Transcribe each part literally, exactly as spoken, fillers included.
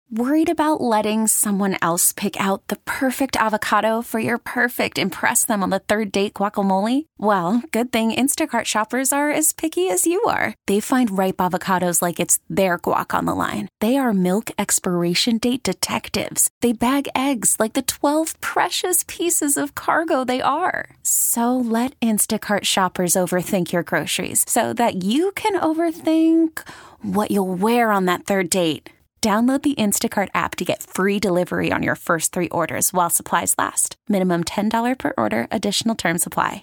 Worried about letting someone else pick out the perfect avocado for your perfect impress them on the third date guacamole? Well, good thing Instacart shoppers are as picky as you are. They find ripe avocados like it's their guac on the line. They are milk expiration date detectives. They bag eggs like the twelve precious pieces of cargo they are. So let Instacart shoppers overthink your groceries so that you can overthink what you'll wear on that third date. Download the Instacart app to get free delivery on your first three orders while supplies last. Minimum ten dollars per order. Additional terms apply.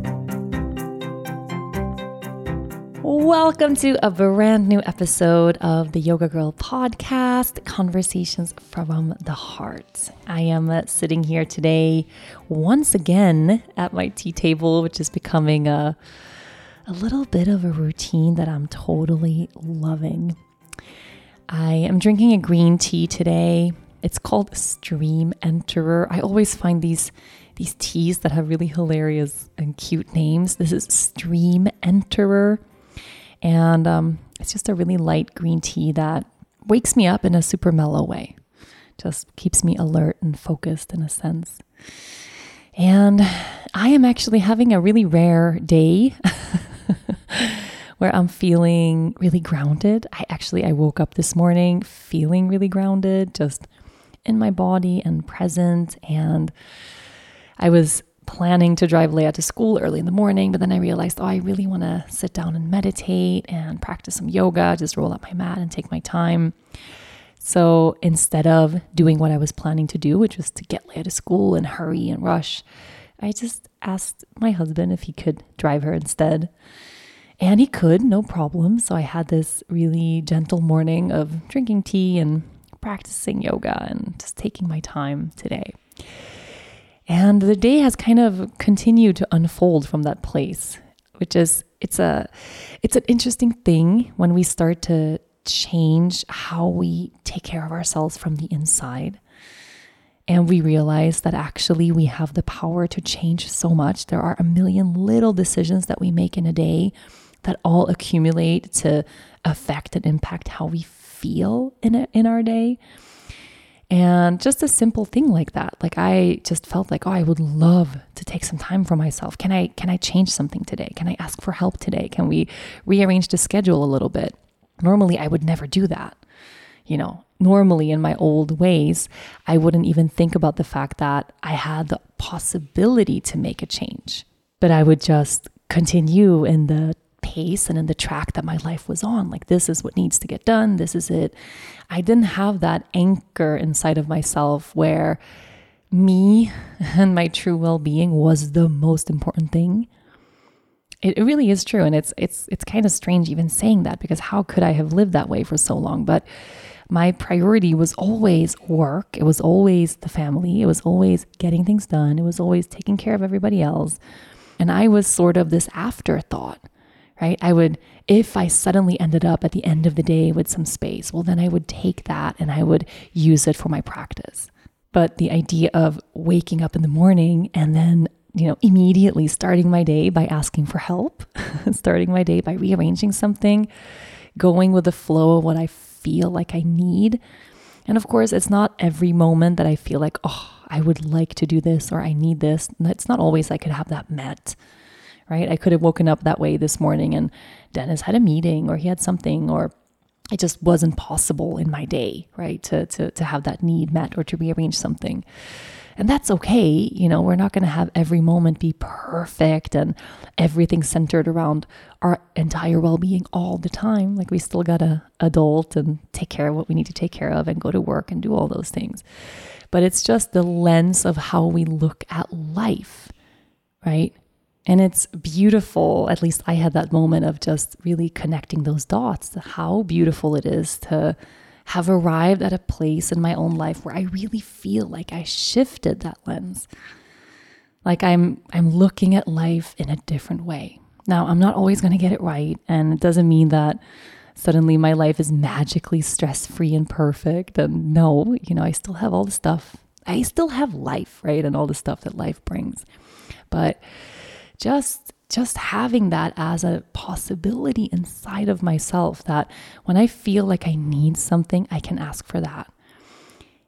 Welcome to a brand new episode of the Yoga Girl podcast, Conversations from the Heart. I am uh, sitting here today once again at my tea table, which is becoming a, a little bit of a routine that I'm totally loving. I am drinking a green tea today. It's called Stream Enterer. I always find these these teas that have really hilarious and cute names. This is Stream Enterer. And um, it's just a really light green tea that wakes me up in a super mellow way. Just keeps me alert and focused in a sense. And I am actually having a really rare day where I'm feeling really grounded. I actually, I woke up this morning feeling really grounded, just in my body and present. And I was planning to drive Leia to school early in the morning, but then I realized, oh, I really want to sit down and meditate and practice some yoga, just roll out my mat and take my time. So instead of doing what I was planning to do, which was to get Leia to school and hurry and rush, I just asked my husband if he could drive her instead. And he could, no problem. So I had this really gentle morning of drinking tea and practicing yoga and just taking my time today. And the day has kind of continued to unfold from that place, which is, it's a, it's an interesting thing when we start to change how we take care of ourselves from the inside. And we realize that actually we have the power to change so much. There are a million little decisions that we make in a day that all accumulate to affect and impact how we feel in a, in our day. And just a simple thing like that. Like I just felt like, oh, I would love to take some time for myself. Can I, can I change something today? Can I ask for help today? Can we rearrange the schedule a little bit? Normally I would never do that. You know, normally in my old ways, I wouldn't even think about the fact that I had the possibility to make a change, but I would just continue in the pace and in the track that my life was on. Like, this is what needs to get done. This is it. I didn't have that anchor inside of myself where me and my true well-being was the most important thing. It, it really is true. And it's, it's, it's kind of strange even saying that, because how could I have lived that way for so long? But my priority was always work. It was always the family. It was always getting things done. It was always taking care of everybody else. And I was sort of this afterthought. Right? I would, if I suddenly ended up at the end of the day with some space, well, then I would take that and I would use it for my practice. But the idea of waking up in the morning and then, you know, immediately starting my day by asking for help, starting my day by rearranging something, going with the flow of what I feel like I need. And of course, it's not every moment that I feel like, oh, I would like to do this or I need this. It's not always I could have that met. Right? I could have woken up that way this morning and Dennis had a meeting or he had something, or it just wasn't possible in my day, right? To, to, to have that need met or to rearrange something. And that's okay. You know, we're not going to have every moment be perfect and everything centered around our entire well-being all the time. Like, we still got to adult and take care of what we need to take care of and go to work and do all those things. But it's just the lens of how we look at life, right? And it's beautiful. At least I had that moment of just really connecting those dots, how beautiful it is to have arrived at a place in my own life where I really feel like I shifted that lens. Like I'm, I'm looking at life in a different way. Now, I'm not always going to get it right. And it doesn't mean that suddenly my life is magically stress-free and perfect. And no, you know, I still have all the stuff. I still have life, right? And all the stuff that life brings. But just just having that as a possibility inside of myself, that when I feel like I need something, I can ask for that.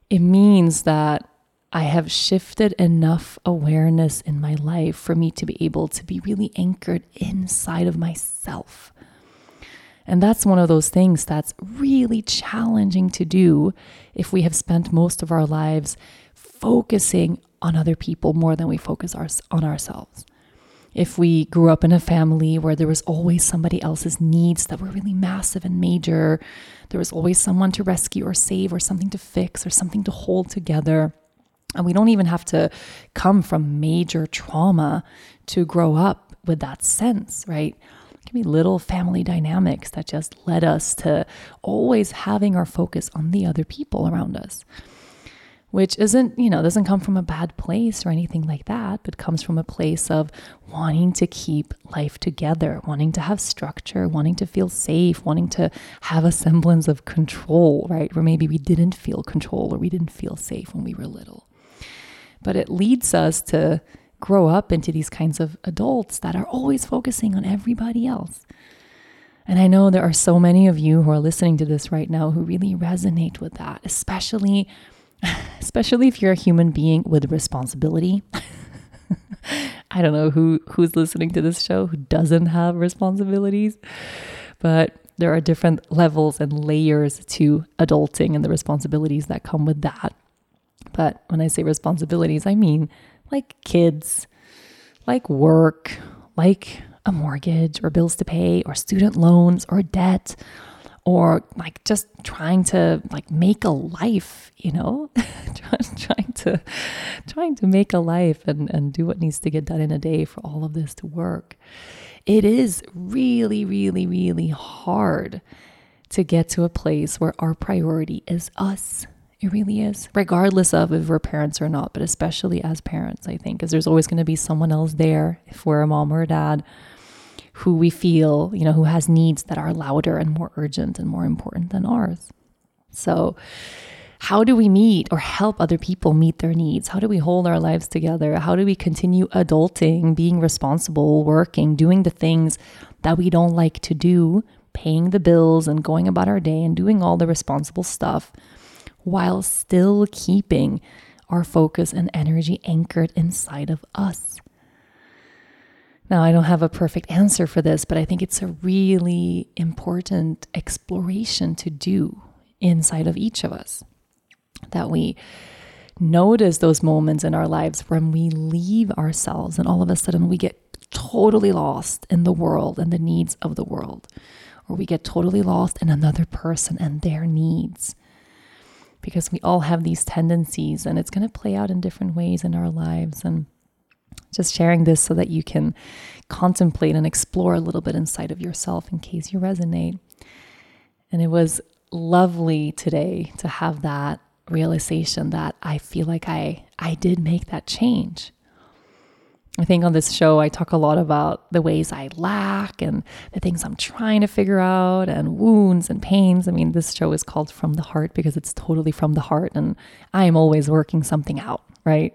it means that I have shifted enough awareness in my life for me to be able to be really anchored inside of myself. And that's one of those things that's really challenging to do if we have spent most of our lives focusing on other people more than we focus our, on ourselves. If we grew up in a family where there was always somebody else's needs that were really massive and major, there was always someone to rescue or save or something to fix or something to hold together. And we don't even have to come from major trauma to grow up with that sense, right? It can be little family dynamics that just led us to always having our focus on the other people around us, which isn't, you know, doesn't come from a bad place or anything like that, but comes from a place of wanting to keep life together, wanting to have structure, wanting to feel safe, wanting to have a semblance of control, right? Where maybe we didn't feel control or we didn't feel safe when we were little. But it leads us to grow up into these kinds of adults that are always focusing on everybody else. And I know there are so many of you who are listening to this right now who really resonate with that, especially, especially if you're a human being with responsibility. I don't know who, who's listening to this show who doesn't have responsibilities, but there are different levels and layers to adulting and the responsibilities that come with that. But when I say responsibilities, I mean like kids, like work, like a mortgage or bills to pay or student loans or debt, or like just trying to like make a life, you know, trying to trying to make a life and, and do what needs to get done in a day for all of this to work. It is really, really, really hard to get to a place where our priority is us. It really is, regardless of if we're parents or not, but especially as parents, I think, because there's always going to be someone else there, if we're a mom or a dad, who we feel, you know, who has needs that are louder and more urgent and more important than ours. So how do we meet or help other people meet their needs? How do we hold our lives together? How do we continue adulting, being responsible, working, doing the things that we don't like to do, paying the bills and going about our day and doing all the responsible stuff, while still keeping our focus and energy anchored inside of us? Now, I don't have a perfect answer for this, but I think it's a really important exploration to do inside of each of us, that we notice those moments in our lives when we leave ourselves and all of a sudden we get totally lost in the world and the needs of the world, or we get totally lost in another person and their needs. Because we all have these tendencies and it's going to play out in different ways in our lives. And just sharing this so that you can contemplate and explore a little bit inside of yourself in case you resonate. And it was lovely today to have that realization that I feel like I, I did make that change. I think on this show, I talk a lot about the ways I lack and the things I'm trying to figure out and wounds and pains. I mean, this show is called From the Heart because it's totally from the heart and I am always working something out, right?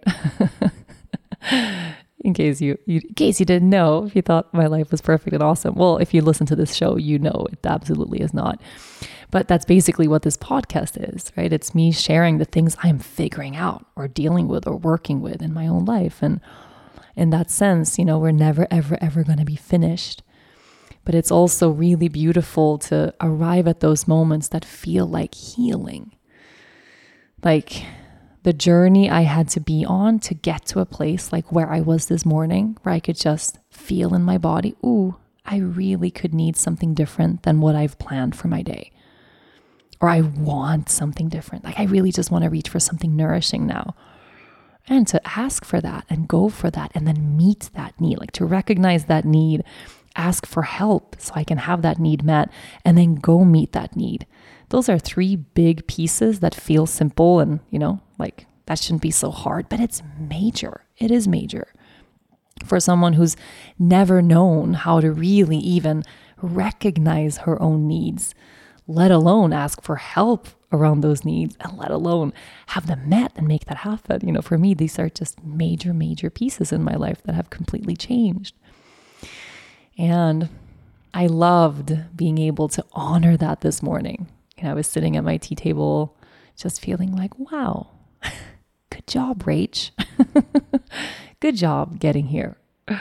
in case you, you, in case you didn't know, if you thought my life was perfect and awesome. Well, if you listen to this show, you know it absolutely is not. But that's basically what this podcast is, right? It's me sharing the things I'm figuring out or dealing with or working with in my own life. And in that sense, you know, we're never, ever, ever going to be finished. But it's also really beautiful to arrive at those moments that feel like healing. Like the journey I had to be on to get to a place like where I was this morning, where I could just feel in my body, ooh, I really could need something different than what I've planned for my day. Or I want something different. Like I really just want to reach for something nourishing now. And to ask for that and go for that and then meet that need, like to recognize that need, ask for help so I can have that need met and then go meet that need. Those are three big pieces that feel simple and, you know, like that shouldn't be so hard, but it's major. It is major for someone who's never known how to really even recognize her own needs, let alone ask for help around those needs, and let alone have them met and make that happen. You know, for me, these are just major, major pieces in my life that have completely changed. And I loved being able to honor that this morning. You know, I was sitting at my tea table, just feeling like, wow, good job, Rach. Good job getting here.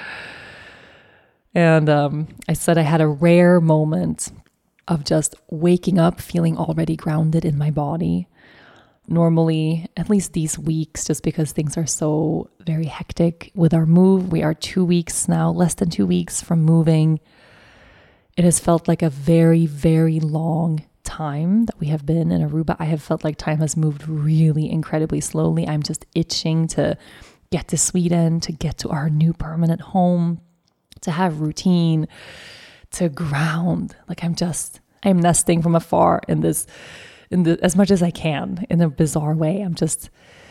And um, I said I had a rare moment of just waking up feeling already grounded in my body. Normally, at least these weeks, just because things are so very hectic with our move, we are two weeks now, less than two weeks from moving. It has felt like a very, very long time that we have been in Aruba. I have felt like time has moved really incredibly slowly. I'm just itching to get to Sweden, to get to our new permanent home, to have routine, to ground. Like I'm just, I'm nesting from afar in this, in the, as much as I can in a bizarre way. I'm just,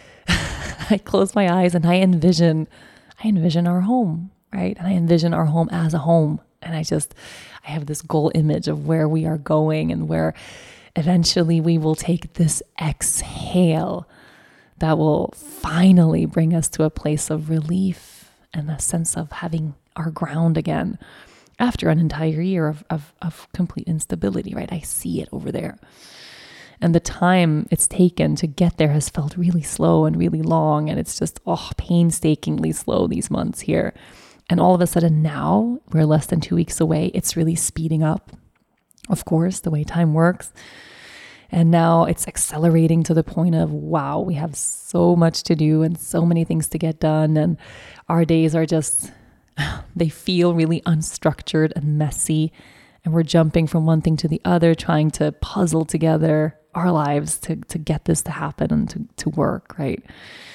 I close my eyes and I envision, I envision our home, right? And I envision our home as a home. And I just, I have this goal image of where we are going and where eventually we will take this exhale that will finally bring us to a place of relief and a sense of having our ground again after an entire year of, of, of complete instability, right? I see it over there. And the time it's taken to get there has felt really slow and really long. And it's just, oh, painstakingly slow these months here. And all of a sudden now we're less than two weeks away. It's really speeding up, of course, the way time works. And now it's accelerating to the point of, wow, we have so much to do and so many things to get done. And our days are just, they feel really unstructured and messy. And we're jumping from one thing to the other, trying to puzzle together our lives to, to get this to happen and to, to work, right?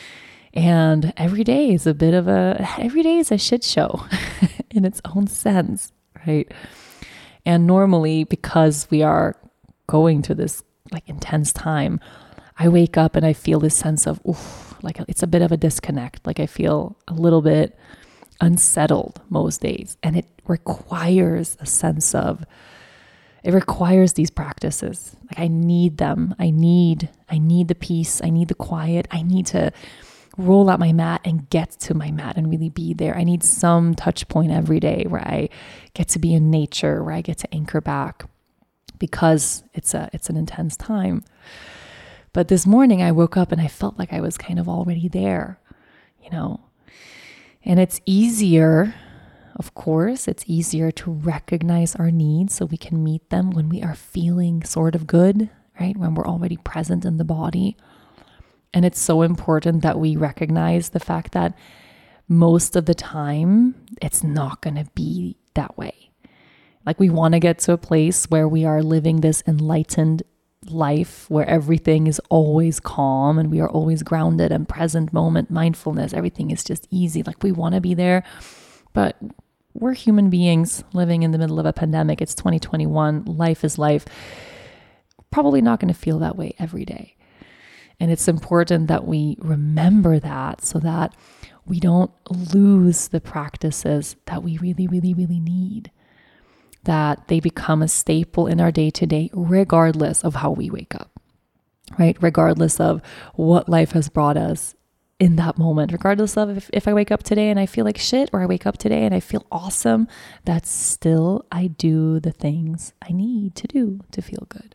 And every day is a bit of a, every day is a shit show in its own sense, right? And normally, because we are going through this like intense time, I wake up and I feel this sense of, oof, like it's a bit of a disconnect. Like I feel a little bit unsettled most days. And it requires a sense of, it requires these practices. Like I need them. I need, I need the peace. I need the quiet. I need to roll out my mat and get to my mat and really be there. I need some touch point every day where I get to be in nature, where I get to anchor back, because it's a it's an intense time. But this morning I woke up and I felt like I was kind of already there, you know. And it's easier, of course, it's easier to recognize our needs so we can meet them when we are feeling sort of good, right? When we're already present in the body. And it's so important that we recognize the fact that most of the time, it's not going to be that way. Like we want to get to a place where we are living this enlightened life where everything is always calm and we are always grounded and present moment, mindfulness, everything is just easy. Like we want to be there, but we're human beings living in the middle of a pandemic. It's twenty twenty-one. Life is life. Probably not going to feel that way every day. And it's important that we remember that so that we don't lose the practices that we really, really, really need. That they become a staple in our day-to-day, regardless of how we wake up, right? Regardless of what life has brought us in that moment, regardless of if, if I wake up today and I feel like shit, or I wake up today and I feel awesome, that's still, I do the things I need to do to feel good.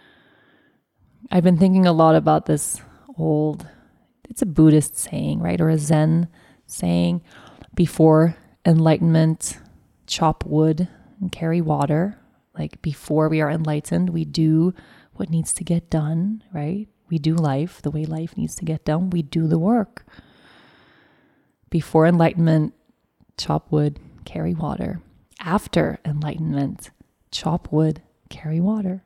I've been thinking a lot about this old, it's a Buddhist saying, right? Or a Zen saying, before enlightenment, chop wood and carry water. Like before we are enlightened, we do what needs to get done, right? We do life the way life needs to get done. We do the work. Before enlightenment, chop wood, carry water. After enlightenment, chop wood, carry water.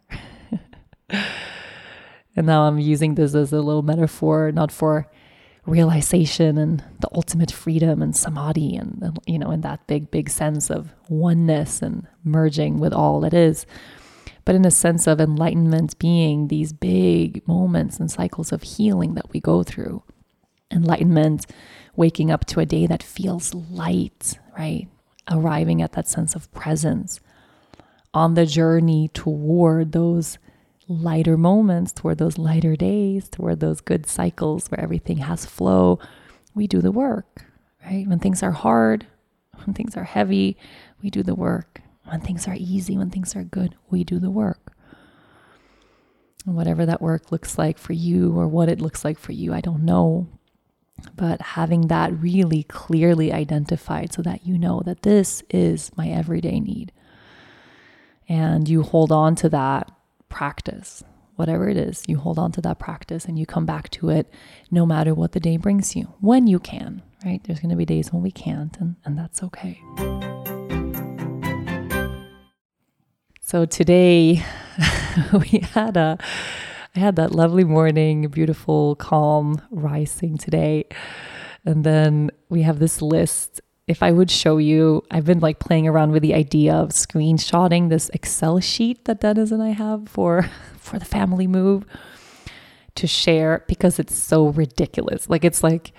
And now I'm using this as a little metaphor, not for realization and the ultimate freedom and samadhi and, you know, in that big, big sense of oneness and merging with all that is, but in a sense of enlightenment being these big moments and cycles of healing that we go through. Enlightenment, waking up to a day that feels light, right? Arriving at that sense of presence on the journey toward those lighter moments, toward those lighter days, toward those good cycles where everything has flow. We do the work, right? When things are hard, when things are heavy, we do the work. When things are easy, when things are good, we do the work. And whatever that work looks like for you or what it looks like for you, I don't know. But having that really clearly identified so that you know that this is my everyday need. And you hold on to that practice, whatever it is, you hold on to that practice and you come back to it no matter what the day brings you, when you can, right? There's going to be days when we can't, and, and that's okay. So today we had a, I had that lovely morning, beautiful, calm rising today. And then we have this list. If I would show you, I've been like playing around with the idea of screenshotting this Excel sheet that Dennis and I have for, for the family move to share, because it's so ridiculous. Like, it's like,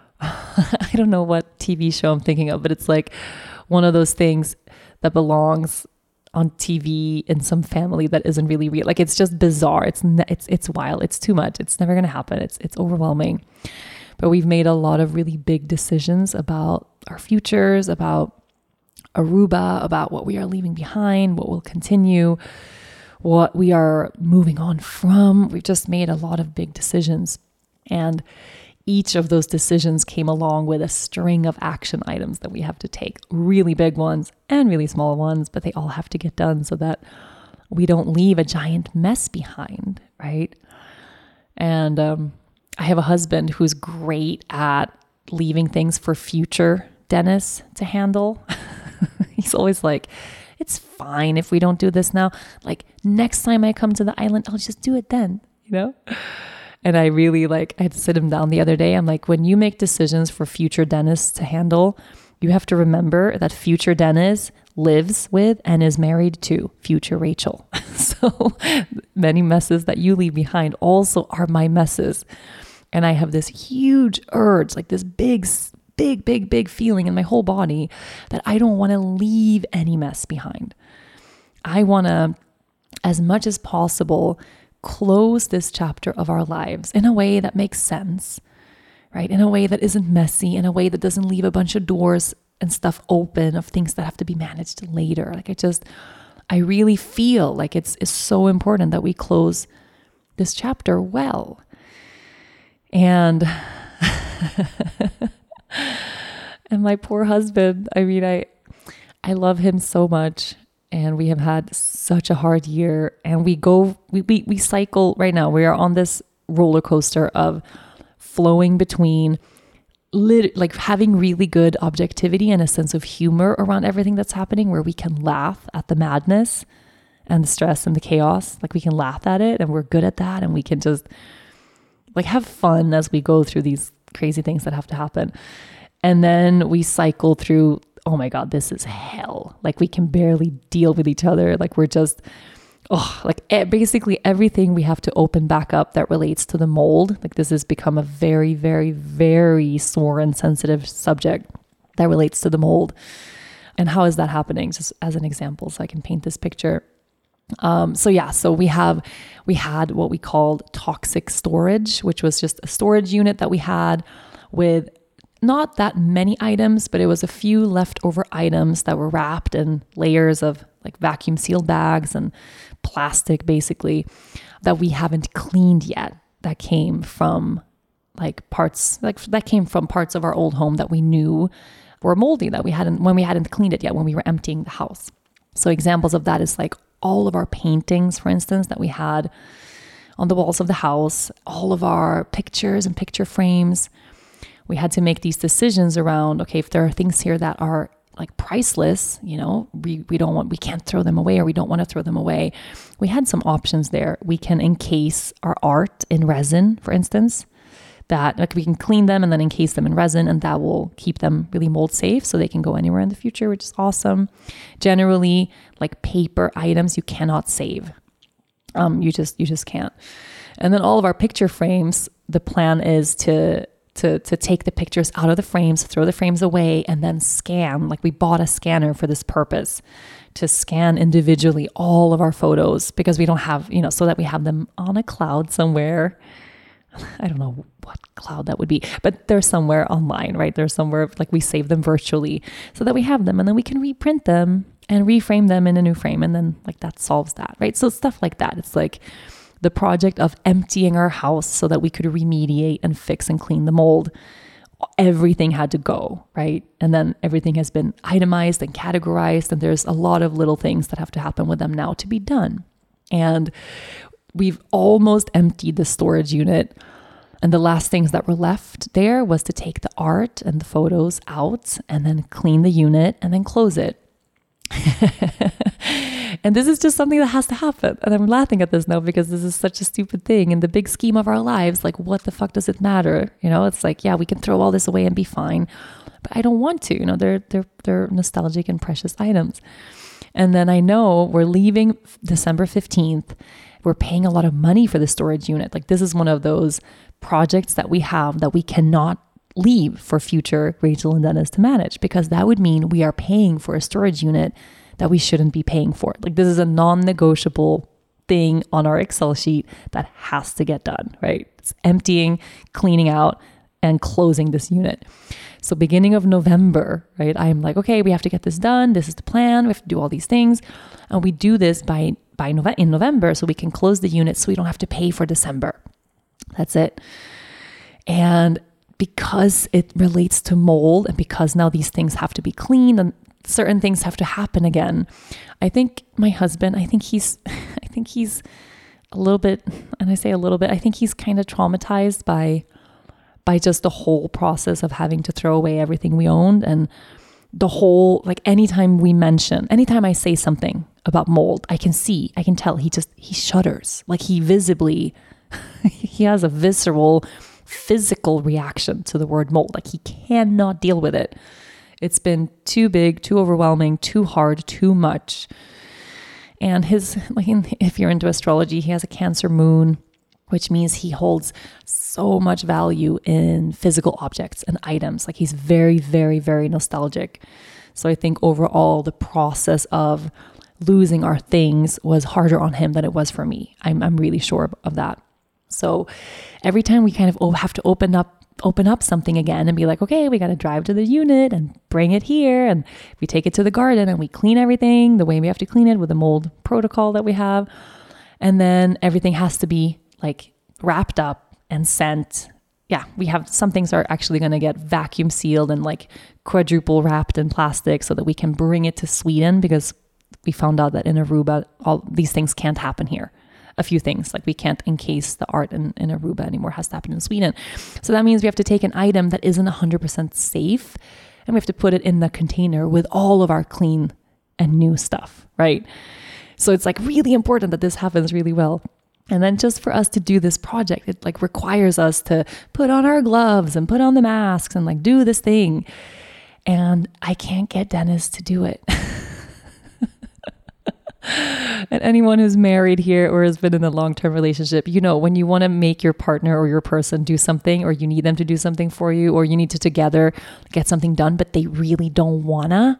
I don't know what T V show I'm thinking of, but it's like one of those things that belongs on T V in some family that isn't really real. Like, it's just bizarre. It's it's it's wild. It's too much. It's never going to happen. It's it's overwhelming. But we've made a lot of really big decisions about our futures, about Aruba, about what we are leaving behind, what will continue, what we are moving on from. We've just made a lot of big decisions. And each of those decisions came along with a string of action items that we have to take, really big ones and really small ones, but they all have to get done so that we don't leave a giant mess behind, right? And um, I have a husband who's great at leaving things for future Dennis to handle. He's always like, it's fine if we don't do this now. Like, next time I come to the island, I'll just do it then, you know? And I really like, I had to sit him down the other day. I'm like, when you make decisions for future Dennis to handle, you have to remember that future Dennis lives with and is married to future Rachel. So many messes that you leave behind also are my messes. And I have this huge urge, like this big, big, big, big feeling in my whole body that I don't want to leave any mess behind. I want to, as much as possible, close this chapter of our lives in a way that makes sense, right? In a way that isn't messy, in a way that doesn't leave a bunch of doors and stuff open of things that have to be managed later. Like, I just, I really feel like it's, it's so important that we close this chapter well. And, and my poor husband, I mean, I, I love him so much. And we have had such a hard year, and we go, we, we, we cycle right now. We are on this roller coaster of flowing between lit, like having really good objectivity and a sense of humor around everything that's happening, where we can laugh at the madness and the stress and the chaos. Like, we can laugh at it, and we're good at that. And we can just like have fun as we go through these crazy things that have to happen. And then we cycle through, oh my God, this is hell. Like, we can barely deal with each other. Like, we're just, oh, like basically everything we have to open back up that relates to the mold. Like, this has become a very, very, very sore and sensitive subject that relates to the mold. And how is that happening? Just as an example, so I can paint this picture. Um, so yeah, so we have, we had what we called toxic storage, which was just a storage unit that we had with not that many items, but it was a few leftover items that were wrapped in layers of like vacuum sealed bags and plastic, basically, that we haven't cleaned yet. That came from like parts, like that came from parts of our old home that we knew were moldy, that we hadn't, when we hadn't cleaned it yet, when we were emptying the house. So examples of that is like all of our paintings, for instance, that we had on the walls of the house, all of our pictures and picture frames. We had to make these decisions around, okay, if there are things here that are like priceless, you know, we, we don't want, we can't throw them away, or we don't want to throw them away. We had some options there. We can encase our art in resin, for instance, that like we can clean them and then encase them in resin, and that will keep them really mold safe so they can go anywhere in the future, which is awesome. Generally, like paper items, you cannot save. Um, you just, you just can't. And then all of our picture frames, the plan is to to to take the pictures out of the frames, throw the frames away, and then scan. Like, we bought a scanner for this purpose, to scan individually all of our photos, because we don't have, you know, so that we have them on a cloud somewhere. I don't know what cloud that would be, but they're somewhere online, right? They're somewhere, like, we save them virtually so that we have them, and then we can reprint them and reframe them in a new frame. And then like that solves that, right? So stuff like that. It's like the project of emptying our house so that we could remediate and fix and clean the mold. Everything had to go, right? And then everything has been itemized and categorized, and there's a lot of little things that have to happen with them now to be done. And we've almost emptied the storage unit. And the last things that were left there was to take the art and the photos out and then clean the unit and then close it. And this is just something that has to happen. And I'm laughing at this now because this is such a stupid thing in the big scheme of our lives. Like, what the fuck does it matter? You know, it's like, yeah, we can throw all this away and be fine, but I don't want to. You know, they're they're they're nostalgic and precious items. And then I know we're leaving December fifteenth. We're paying a lot of money for the storage unit. Like, this is one of those projects that we have that we cannot leave for future Rachel and Dennis to manage, because that would mean we are paying for a storage unit that we shouldn't be paying for. Like, this is a non-negotiable thing on our Excel sheet that has to get done, right? It's emptying, cleaning out, and closing this unit. So beginning of November, right? I'm like, okay, we have to get this done. This is the plan. We have to do all these things. And we do this by, by Nove- in November so we can close the unit so we don't have to pay for December. That's it. And because it relates to mold, and because now these things have to be cleaned and certain things have to happen again, I think my husband, I think he's, I think he's a little bit, and I say a little bit, I think he's kind of traumatized by, by just the whole process of having to throw away everything we owned. And the whole, like, anytime we mention, anytime I say something about mold, I can see, I can tell he just, he shudders. Like, he visibly, he has a visceral, physical reaction to the word mold. Like, he cannot deal with it. It's been too big, too overwhelming, too hard, too much. And his, like, if you're into astrology, he has a Cancer moon, which means he holds so much value in physical objects and items. Like, he's very, very, very nostalgic. So I think overall the process of losing our things was harder on him than it was for me. I'm, I'm really sure of that. So every time we kind of have to open up open up something again and be like, okay, we got to drive to the unit and bring it here. And we take it to the garden and we clean everything the way we have to clean it with the mold protocol that we have. And then everything has to be like wrapped up and sent. Yeah, we have some things are actually going to get vacuum sealed and like quadruple wrapped in plastic so that we can bring it to Sweden, because we found out that in Aruba, all these things can't happen here. A few things, like we can't encase the art in, in Aruba anymore, has to happen in Sweden. So that means we have to take an item that isn't one hundred percent safe and we have to put it in the container with all of our clean and new stuff, right? So it's like really important that this happens really well. And then just for us to do this project, it like requires us to put on our gloves and put on the masks and like do this thing. And I can't get Dennis to do it. And anyone who's married here or has been in a long-term relationship, you know, when you want to make your partner or your person do something, or you need them to do something for you, or you need to together get something done, but they really don't wanna,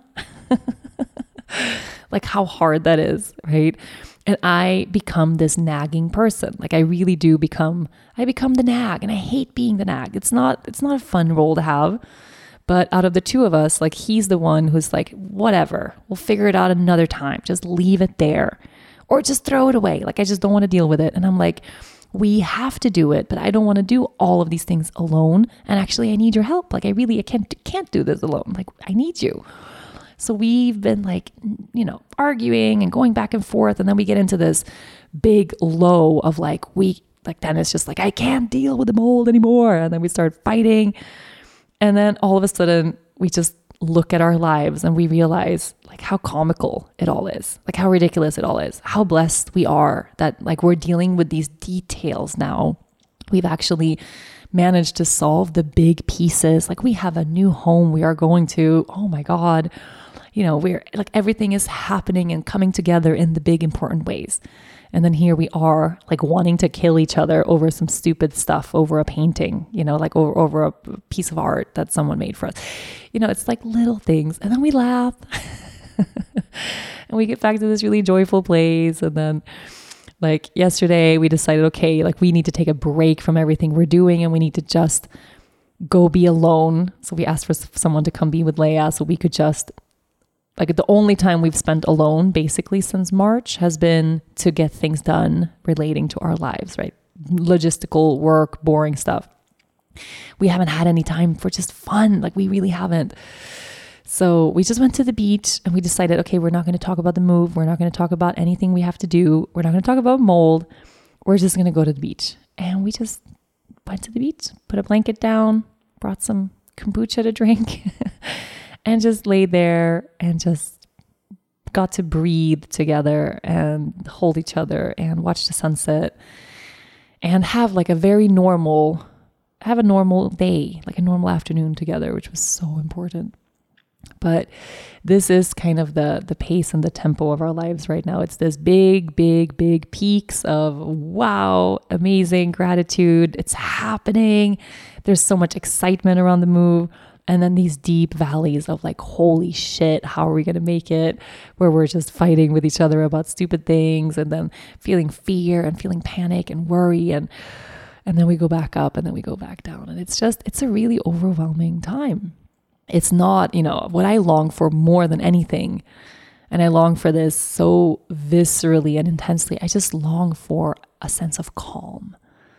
like how hard that is, right? And I become this nagging person. Like I really do become, I become the nag, and I hate being the nag. It's not, it's not a fun role to have. But out of the two of us, like he's the one who's like, whatever, we'll figure it out another time. Just leave it there or just throw it away. Like, I just don't want to deal with it. And I'm like, we have to do it, but I don't want to do all of these things alone. And actually I need your help. Like I really, I can't, can't do this alone. Like I need you. So we've been like, you know, arguing and going back and forth. And then we get into this big low of like, we, like then it's just like, I can't deal with the mold anymore. And then we start fighting. And then all of a sudden we just look at our lives and we realize like how comical it all is, like how ridiculous it all is, how blessed we are that like we're dealing with these details now. We've actually managed to solve the big pieces. Like we have a new home we are going to. Oh my God. You know, we're like everything is happening and coming together in the big important ways. And then here we are like wanting to kill each other over some stupid stuff, over a painting, you know, like over, over a piece of art that someone made for us. You know, it's like little things. And then we laugh and we get back to this really joyful place. And then like yesterday we decided, okay, like we need to take a break from everything we're doing and we need to just go be alone. So we asked for someone to come be with Leia so we could just like the only time we've spent alone basically since March has been to get things done relating to our lives, right? Logistical work, boring stuff. We haven't had any time for just fun. Like we really haven't. So we just went to the beach and we decided, okay, we're not going to talk about the move. We're not going to talk about anything we have to do. We're not going to talk about mold. We're just going to go to the beach. And we just went to the beach, put a blanket down, brought some kombucha to drink and just laid there and just got to breathe together and hold each other and watch the sunset and have like a very normal, have a normal day, like a normal afternoon together, which was so important. But this is kind of the the pace and the tempo of our lives right now. It's this big, big, big peaks of wow, amazing gratitude. It's happening. There's so much excitement around the move. And then these deep valleys of like, holy shit, how are we going to make it? Where we're just fighting with each other about stupid things and then feeling fear and feeling panic and worry. And, and then we go back up and then we go back down. And it's just, it's a really overwhelming time. It's not, you know, what I long for more than anything. And I long for this so viscerally and intensely. I just long for a sense of calm.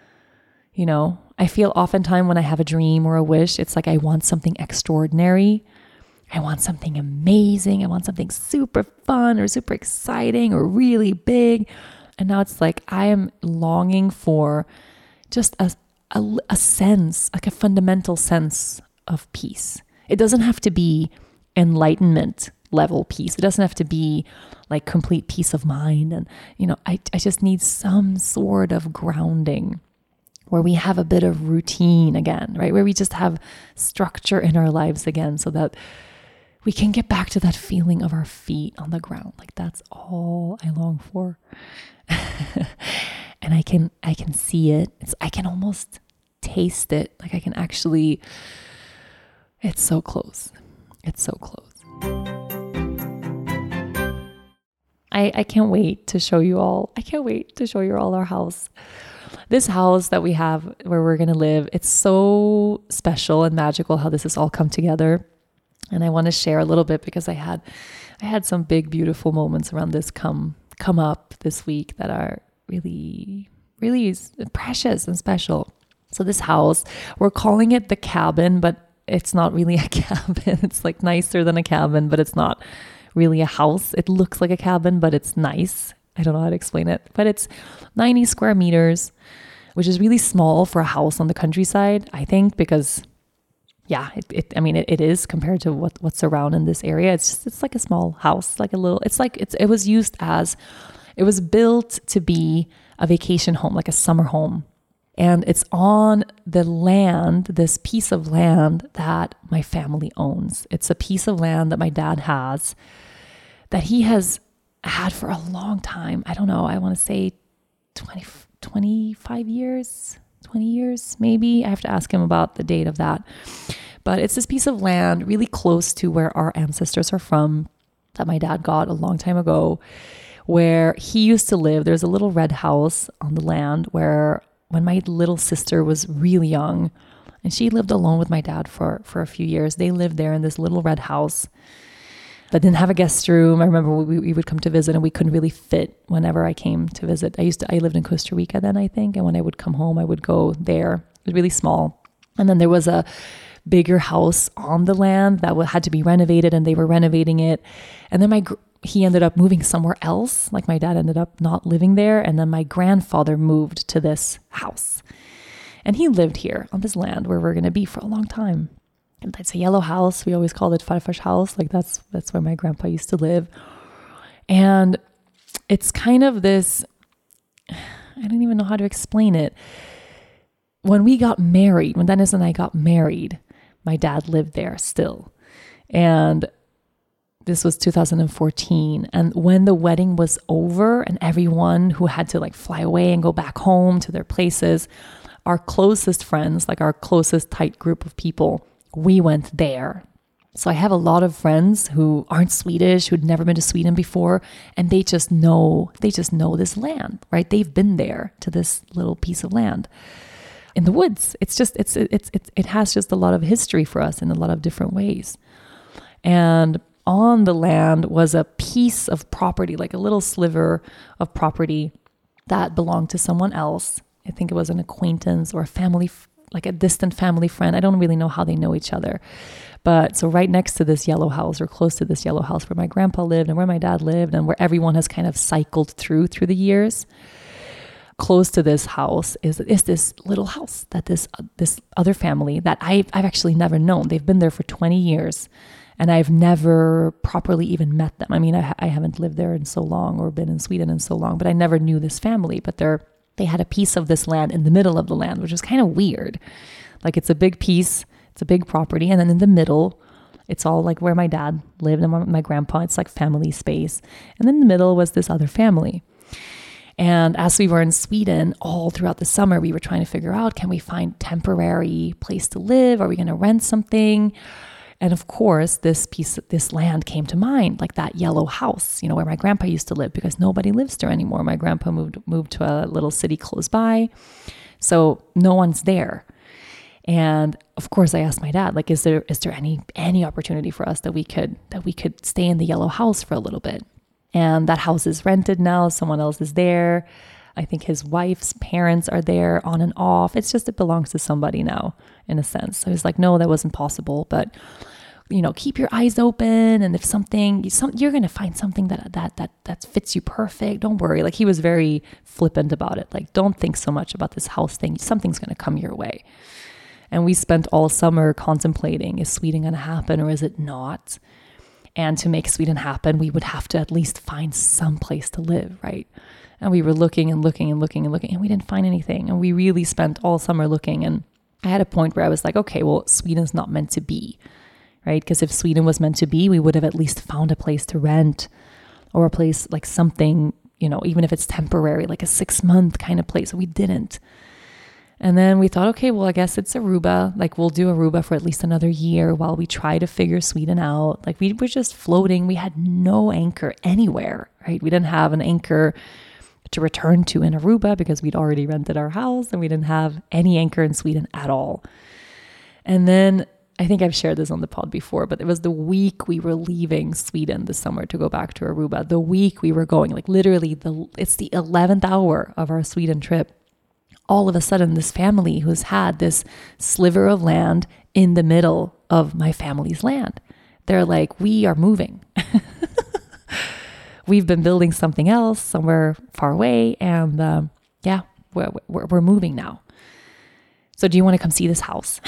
You know, I feel oftentimes when I have a dream or a wish, it's like I want something extraordinary. I want something amazing. I want something super fun or super exciting or really big. And now it's like I am longing for just a, a, a sense, like a fundamental sense of peace. It doesn't have to be enlightenment level peace. It doesn't have to be like complete peace of mind. And, you know, I, I just need some sort of grounding where we have a bit of routine again, right? Where we just have structure in our lives again so that we can get back to that feeling of our feet on the ground. Like that's all I long for. And I can, I can see it. It's, I can almost taste it. Like I can actually, it's so close. It's so close. I, I can't wait to show you all. I can't wait to show you all our house. This house that we have where we're going to live, it's so special and magical how this has all come together. And I want to share a little bit because I had I had some big, beautiful moments around this come come up this week that are really, really precious and special. So this house, we're calling it the cabin, but it's not really a cabin. It's like nicer than a cabin, but it's not really a house. It looks like a cabin, but it's nice. I don't know how to explain it, but it's ninety square meters, which is really small for a house on the countryside, I think, because yeah, it, it I mean, it, it is compared to what, what's around in this area. It's just, it's like a small house, like a little, it's like, it's, it was used as, it was built to be a vacation home, like a summer home. And it's on the land, this piece of land that my family owns. It's a piece of land that my dad has that he has had for a long time. I don't know. I want to say twenty, twenty-five years, twenty years, maybe. I have to ask him about the date of that. But it's this piece of land really close to where our ancestors are from that my dad got a long time ago, where he used to live. There's a little red house on the land where when my little sister was really young and she lived alone with my dad for, for a few years, they lived there in this little red house that didn't have a guest room. I remember we, we would come to visit and we couldn't really fit whenever I came to visit. I used to, I lived in Costa Rica then, I think. And when I would come home, I would go there. It was really small. And then there was a bigger house on the land that had to be renovated and they were renovating it. And then my, he ended up moving somewhere else. Like my dad ended up not living there. And then my grandfather moved to this house and he lived here on this land where we're going to be for a long time. And it's a yellow house. We always called it Farfars house. Like that's, that's where my grandpa used to live. And it's kind of this, I don't even know how to explain it. When we got married, when Dennis and I got married, my dad lived there still. And this was two thousand fourteen. And when the wedding was over and everyone who had to like fly away and go back home to their places, our closest friends, like our closest tight group of people, we went there. So I have a lot of friends who aren't Swedish, who'd never been to Sweden before, and they just know, they just know this land, right? They've been there to this little piece of land in the woods. It's just, it's, it's, it's, it has just a lot of history for us in a lot of different ways. And on the land was a piece of property, like a little sliver of property that belonged to someone else. I think it was an acquaintance or a family, like a distant family friend. I don't really know how they know each other. But so right next to this yellow house, or close to this yellow house where my grandpa lived and where my dad lived and where everyone has kind of cycled through through the years, close to this house is is this little house that this uh, this other family that I've, I've actually never known. They've been there for twenty years and I've never properly even met them. I mean, I, I haven't lived there in so long or been in Sweden in so long, but I never knew this family. But they're they had a piece of this land in the middle of the land, which is kind of weird. Like it's a big piece, it's a big property. And then in the middle, it's all like where my dad lived and my grandpa, it's like family space. And then in the middle was this other family. And as we were in Sweden all throughout the summer, we were trying to figure out, can we find temporary place to live? Are we going to rent something? And of course, this piece, this land came to mind, like that yellow house, you know, where my grandpa used to live, because nobody lives there anymore. My grandpa moved moved to a little city close by, so no one's there. And of course, I asked my dad, like, is there is there any any opportunity for us that we could that we could stay in the yellow house for a little bit? And that house is rented now. Someone else is there. I think his wife's parents are there on and off. It's just, it belongs to somebody now, in a sense. So he's like, no, that wasn't possible. But, you know, keep your eyes open. And if something, some, you're going to find something that, that, that, that fits you perfect. Don't worry. Like, he was very flippant about it. Like, don't think so much about this house thing. Something's going to come your way. And we spent all summer contemplating, is Sweden going to happen or is it not? And to make Sweden happen, we would have to at least find some place to live, right? And we were looking and looking and looking and looking, and we didn't find anything. And we really spent all summer looking. And I had a point where I was like, okay, well, Sweden's not meant to be, right? Because if Sweden was meant to be, we would have at least found a place to rent, or a place like something, you know, even if it's temporary, like a six month kind of place. We didn't. And then we thought, okay, well, I guess it's Aruba. Like, we'll do Aruba for at least another year while we try to figure Sweden out. Like, we were just floating. We had no anchor anywhere, right? We didn't have an anchor to return to in Aruba because we'd already rented our house, and we didn't have any anchor in Sweden at all. And then I think I've shared this on the pod before, but it was the week we were leaving Sweden this summer to go back to Aruba. The week we were going, like literally, the it's the eleventh hour of our Sweden trip. All of a sudden, this family who's had this sliver of land in the middle of my family's land, they're like, we are moving. We've been building something else somewhere far away. And um, yeah, we're, we're, we're moving now. So do you want to come see this house?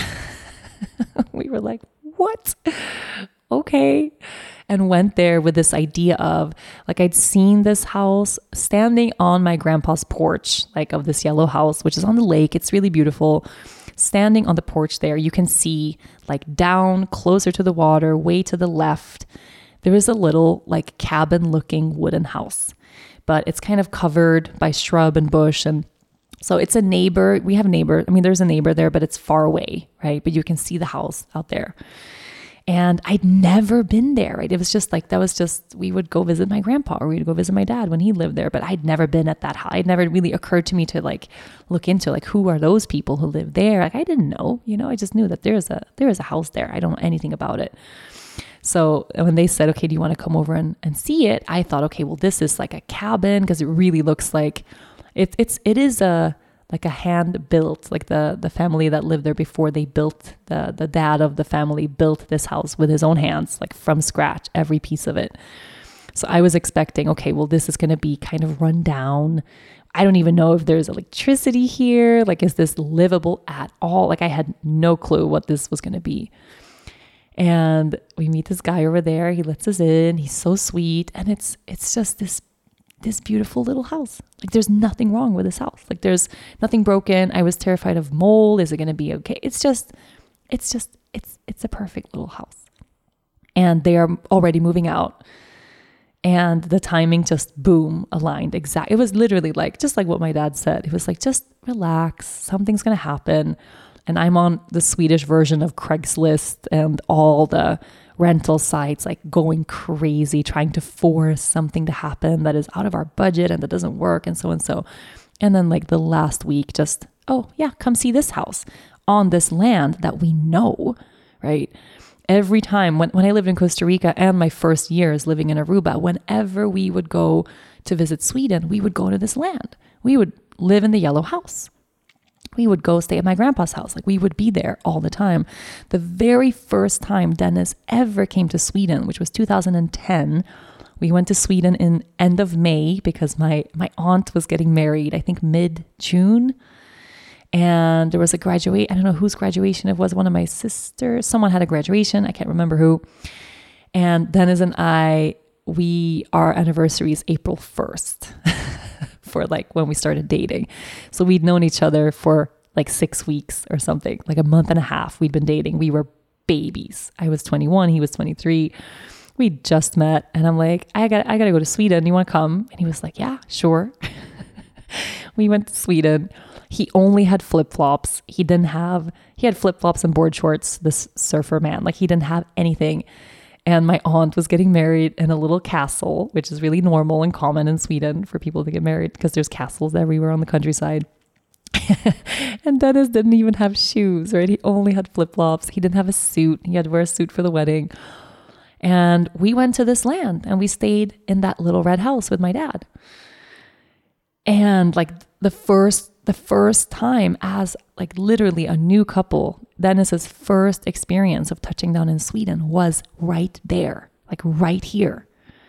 We were like, what? Okay. And went there with this idea of, like, I'd seen this house standing on my grandpa's porch, like of this yellow house, which is on the lake. It's really beautiful. Standing on the porch there, you can see like down closer to the water, way to the left, there is a little like cabin looking wooden house, but it's kind of covered by shrub and bush. And so it's a neighbor. We have a neighbor. I mean, there's a neighbor there, but it's far away, right? But you can see the house out there. And I'd never been there, right? It was just like, that was just, we would go visit my grandpa, or we'd go visit my dad when he lived there, but I'd never been at that house. It never really occurred to me to like look into like, who are those people who live there? Like, I didn't know, you know, I just knew that there's a, there is a house there. I don't know anything about it. So when they said, okay, do you want to come over and, and see it? I thought, okay, well, this is like a cabin, because it really looks like it, it's, it is a, like a hand built, like the, the family that lived there before, they built, the, the dad of the family built this house with his own hands, like from scratch, every piece of it. So I was expecting, okay, well, this is going to be kind of run down. I don't even know if there's electricity here. Like, is this livable at all? Like, I had no clue what this was going to be. And we meet this guy over there. He lets us in. He's so sweet. And it's, it's just this this beautiful little house. Like, there's nothing wrong with this house. Like, there's nothing broken. I was terrified of mold. Is it going to be okay? It's just, it's just, it's, it's a perfect little house. And they are already moving out. And the timing just boom aligned. Exactly. It was literally like, just like what my dad said. It was like, just relax. Something's going to happen. And I'm on the Swedish version of Craigslist and all the rental sites, like going crazy, trying to force something to happen that is out of our budget and that doesn't work, and so and so. And then like the last week, just, oh yeah, come see this house on this land that we know, right? Every time when, when I lived in Costa Rica and my first years living in Aruba, whenever we would go to visit Sweden, we would go to this land. We would live in the yellow house. We would go stay at my grandpa's house. Like we would be there all the time. The very first time Dennis ever came to Sweden, which was two thousand ten, we went to Sweden in end of May because my, my aunt was getting married, I think mid-June. And there was a graduate, I don't know whose graduation it was, one of my sisters. Someone had a graduation, I can't remember who. And Dennis and I, we, our anniversary is April first for like when we started dating. So we'd known each other for like six weeks or something, like a month and a half we'd been dating. We were babies. I was twenty-one, he was twenty-three. We just met and I'm like, I got I got to go to Sweden. You want to come? And he was like, yeah, sure. We went to Sweden. He only had flip-flops. He didn't have, he had flip-flops and board shorts, this surfer man. Like he didn't have anything. And my aunt was getting married in a little castle, which is really normal and common in Sweden for people to get married because there's castles everywhere on the countryside. And Dennis didn't even have shoes, right? He only had flip-flops. He didn't have a suit. He had to wear a suit for the wedding. And we went to this land and we stayed in that little red house with my dad. And like the first, the first time as like literally a new couple, Dennis's first experience of touching down in Sweden was right there, like right here.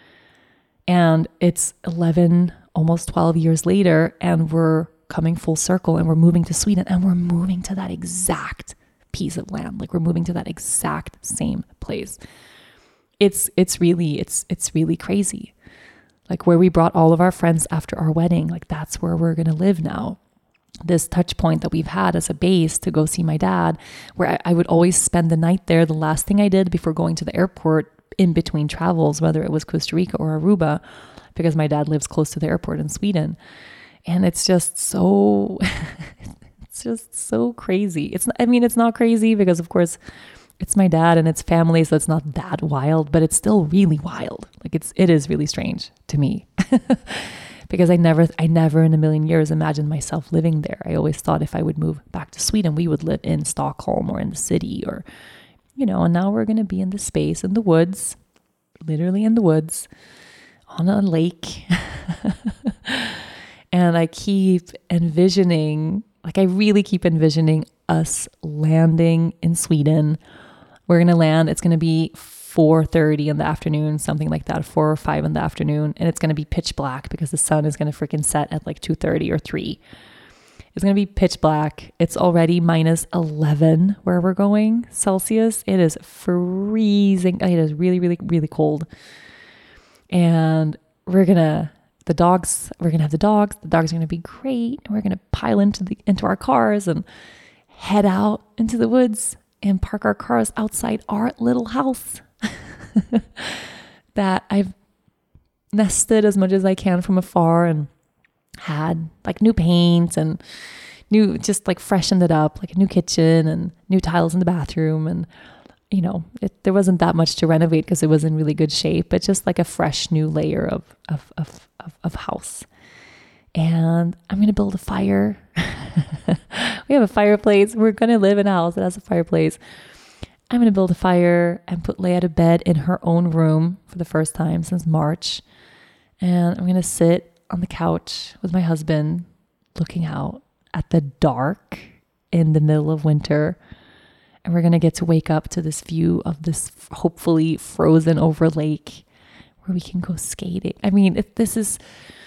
And it's eleven, almost twelve years later, and we're coming full circle and we're moving to Sweden and we're moving to that exact piece of land. Like we're moving to that exact same place. It's, it's really, it's, it's really crazy. Like where we brought all of our friends after our wedding, like that's where we're going to live now. This touch point that we've had as a base to go see my dad, where I, I would always spend the night there. The last thing I did before going to the airport in between travels, whether it was Costa Rica or Aruba, because my dad lives close to the airport in Sweden. And it's just so, it's just so crazy. It's, I mean, it's not crazy because of course it's my dad and it's family, so it's not that wild, but it's still really wild. Like it's, it is really strange to me because I never, I never in a million years imagined myself living there. I always thought if I would move back to Sweden, we would live in Stockholm or in the city or, you know, and now we're going to be in the space, in the woods, literally in the woods on a lake. And I keep envisioning, like I really keep envisioning us landing in Sweden. We're going to land. It's going to be four thirty in the afternoon, something like that, four or five in the afternoon. And it's going to be pitch black because the sun is going to freaking set at like two thirty or three. It's going to be pitch black. It's already minus eleven where we're going Celsius. It is freezing. It is really, really, really cold. And we're going to, the dogs, we're going to have the dogs. The dogs are going to be great. And we're going to pile into the, into our cars and head out into the woods and park our cars outside our little house that I've nested as much as I can from afar and had like new paint and new, just like freshened it up, like a new kitchen and new tiles in the bathroom. And, you know, it, there wasn't that much to renovate because it was in really good shape, but just like a fresh new layer of, of, of, of, of house. And I'm going to build a fire. We have a fireplace. We're going to live in a house that has a fireplace. I'm going to build a fire and put Leia to bed in her own room for the first time since March. And I'm going to sit on the couch with my husband looking out at the dark in the middle of winter. And we're going to get to wake up to this view of this hopefully frozen over lake where we can go skating. I mean, if this is...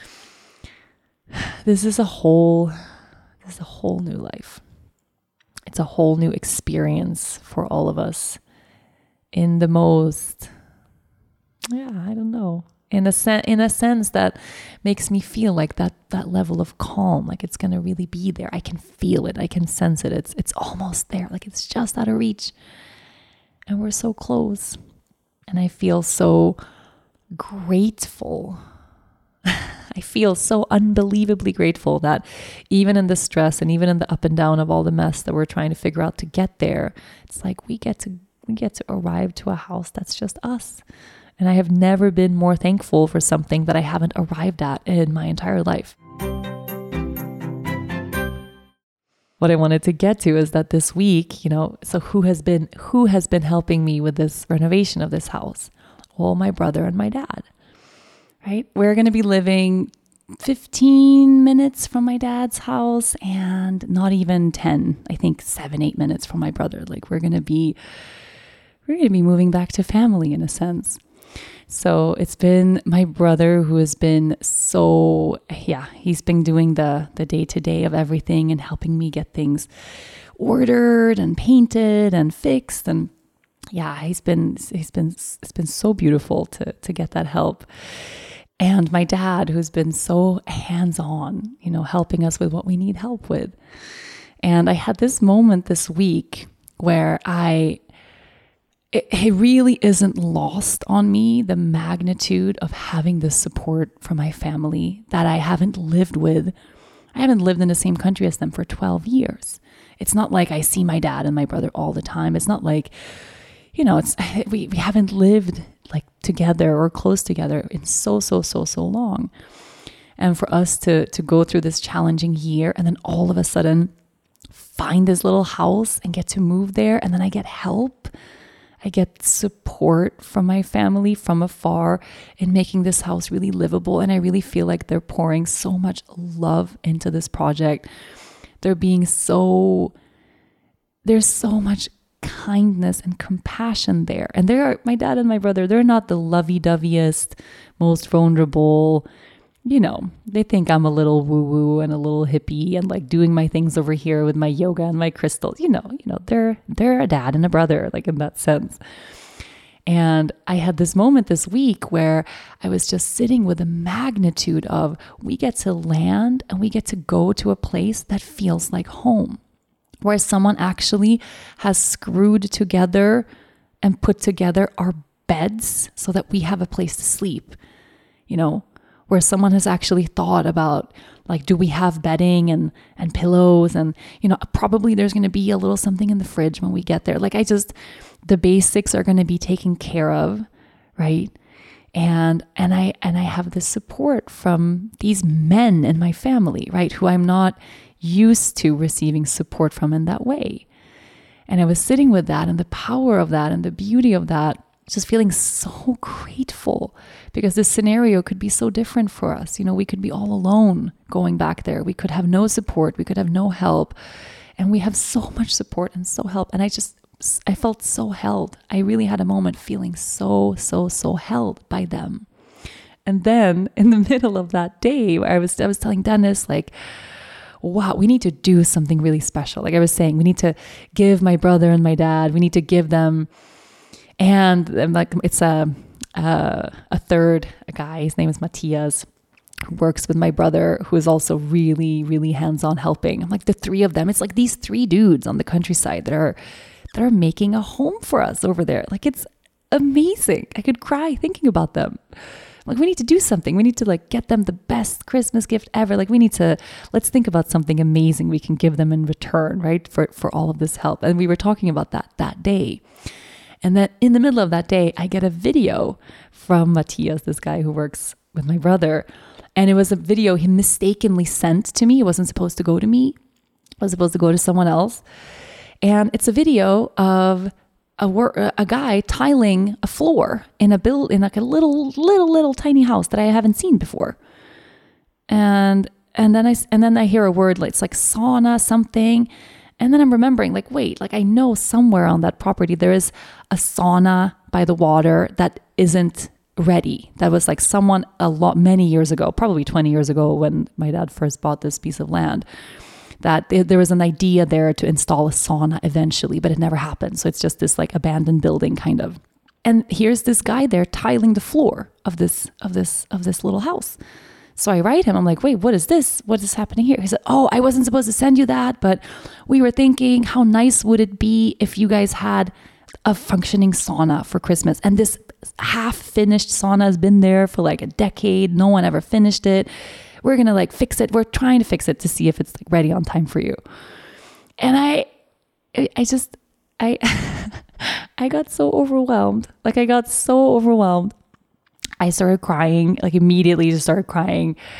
This is a whole, this is a whole new life. It's a whole new experience for all of us in the most, yeah, I don't know, in a sen- in a sense that makes me feel like that, that level of calm, like it's going to really be there. I can feel it. I can sense it. It's, it's almost there. Like it's just out of reach and we're so close. And I feel so grateful. I feel so unbelievably grateful that even in the stress and even in the up and down of all the mess that we're trying to figure out to get there, it's like we get to we get to arrive to a house that's just us. And I have never been more thankful for something that I haven't arrived at in my entire life. what I wanted to get to is that this week, you know, so who has been, who has been helping me with this renovation of this house? Well, my brother and my dad, right? We're going to be living fifteen minutes from my dad's house and not even ten, I think seven, eight minutes from my brother. Like we're going to be, we're going to be moving back to family in a sense. So it's been my brother who has been so, yeah, he's been doing the the day-to-day of everything and helping me get things ordered and painted and fixed. And yeah, he's been, he's been, it's been so beautiful to, to get that help. And my dad, who's been so hands-on, you know, helping us with what we need help with. And I had this moment this week where I, it, it really isn't lost on me, the magnitude of having this support from my family that I haven't lived with. I haven't lived in the same country as them for twelve years. It's not like I see my dad and my brother all the time. It's not like, you know, it's we, we haven't lived like together or close together in so, so, so, so long. And for us to to go through this challenging year and then all of a sudden find this little house and get to move there, and then I get help. I get support from my family from afar in making this house really livable. And I really feel like they're pouring so much love into this project. They're being so, there's so much kindness and compassion there. And they are, my dad and my brother, they're not the lovey-doveyest, most vulnerable, you know, they think I'm a little woo-woo and a little hippie and like doing my things over here with my yoga and my crystals, you know, you know, they're, they're a dad and a brother, like in that sense. And I had this moment this week where I was just sitting with the magnitude of, we get to land and we get to go to a place that feels like home, where someone actually has screwed together and put together our beds so that we have a place to sleep, you know, where someone has actually thought about, like, do we have bedding and, and pillows? And, you know, probably there's going to be a little something in the fridge when we get there. Like I just, the basics are going to be taken care of, right? And, and I, and I have the support from these men in my family, right? Who I'm not used to receiving support from in that way. And I was sitting with that and the power of that and the beauty of that, just feeling so grateful, because this scenario could be so different for us. You know, we could be all alone going back there. We could have no support. We could have no help. And we have so much support and so help. And I just, I felt so held. I really had a moment feeling so, so, so held by them. And then in the middle of that day, I was, I was telling Dennis, like, wow, we need to do something really special. Like I was saying, we need to give my brother and my dad, we need to give them. And I'm like, it's a, a, a third a guy, his name is Matthias, who works with my brother, who is also really, really hands-on helping. I'm like, the three of them, it's like these three dudes on the countryside that are, that are making a home for us over there. Like, it's amazing. I could cry thinking about them. Like, we need to do something. We need to like get them the best Christmas gift ever. Like, we need to, let's think about something amazing we can give them in return, right? For, for all of this help. And we were talking about that that day. And then in the middle of that day, I get a video from Matthias, this guy who works with my brother. And it was a video he mistakenly sent to me. It wasn't supposed to go to me. It was supposed to go to someone else. And it's a video of a wor- a guy tiling a floor in a build in like a little, little, little tiny house that I haven't seen before. And and then I and then I hear a word like it's like sauna something. And then I'm remembering, like, wait, like I know somewhere on that property there is a sauna by the water that isn't ready. That was like someone a lot, many years ago, probably twenty years ago when my dad first bought this piece of land, that there was an idea there to install a sauna eventually, but it never happened. So it's just this like abandoned building kind of. And here's this guy there tiling the floor of this, of this, of this little house. So I write him, I'm like, wait, what is this? What is happening here? He said, oh, I wasn't supposed to send you that, but we were thinking, how nice would it be if you guys had a functioning sauna for Christmas? And this half-finished sauna has been there for like a decade. No one ever finished it. We're going to like fix it. We're trying to fix it to see if it's like ready on time for you. And I, I just, I, I got so overwhelmed. Like I got so overwhelmed. I started crying, like immediately just started crying.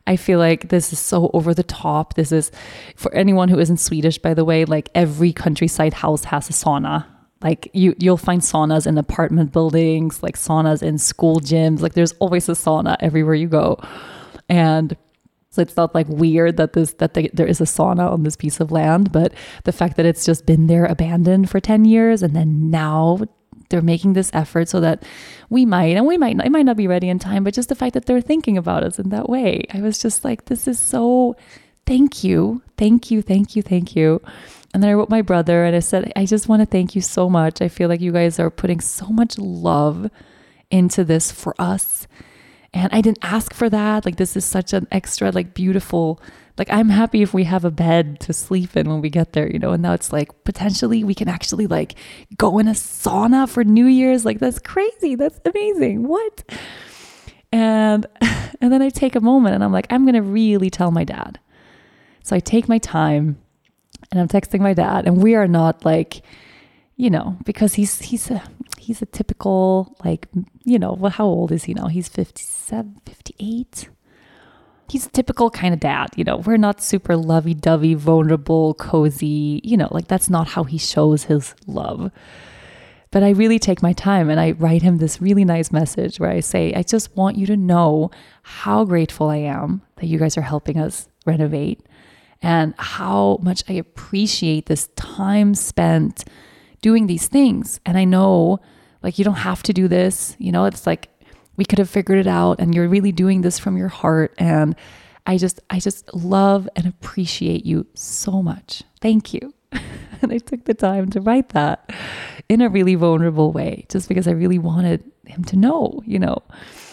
I feel like this is so over the top. This is, for anyone who isn't Swedish, by the way, like every countryside house has a sauna. Like you, you'll find saunas in apartment buildings, like saunas in school gyms. Like there's always a sauna everywhere you go. And so it's not like weird that this that the, there is a sauna on this piece of land, but the fact that it's just been there abandoned for ten years, and then now they're making this effort so that we might, and we might not, it might not be ready in time, but just the fact that they're thinking about us in that way. I was just like, this is so, thank you, thank you, thank you, thank you. And then I wrote my brother and I said, I just want to thank you so much. I feel like you guys are putting so much love into this for us. And I didn't ask for that. Like, this is such an extra, like, beautiful, like, I'm happy if we have a bed to sleep in when we get there, you know, and now it's like, potentially we can actually like go in a sauna for New Year's. Like, that's crazy. That's amazing. What? And, and then I take a moment and I'm like, I'm going to really tell my dad. So I take my time and I'm texting my dad, and we are not like, you know, because he's, he's a, he's a typical, like, you know, well, how old is he now? He's fifty-seven, fifty-eight. He's a typical kind of dad, you know, we're not super lovey-dovey, vulnerable, cozy, you know, like that's not how he shows his love. But I really take my time and I write him this really nice message where I say, I just want you to know how grateful I am that you guys are helping us renovate, and how much I appreciate this time spent doing these things. And I know, like, you don't have to do this, you know, it's like, we could have figured it out, and you're really doing this from your heart. And I just, I just love and appreciate you so much. Thank you. And I took the time to write that in a really vulnerable way, just because I really wanted him to know, you know.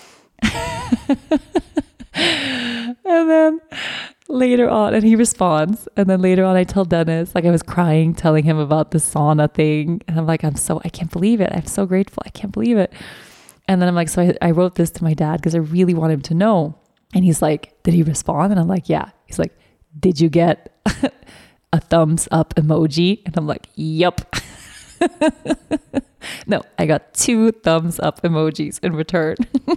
And then later on, and he responds, and then later on I tell Dennis, like I was crying, telling him about the sauna thing. And I'm like, I'm so, I can't believe it. I'm so grateful. I can't believe it. And then I'm like, so I, I wrote this to my dad because I really want him to know. And he's like, did he respond? And I'm like, yeah. He's like, did you get a thumbs up emoji? And I'm like, yup. No, I got two thumbs up emojis in return.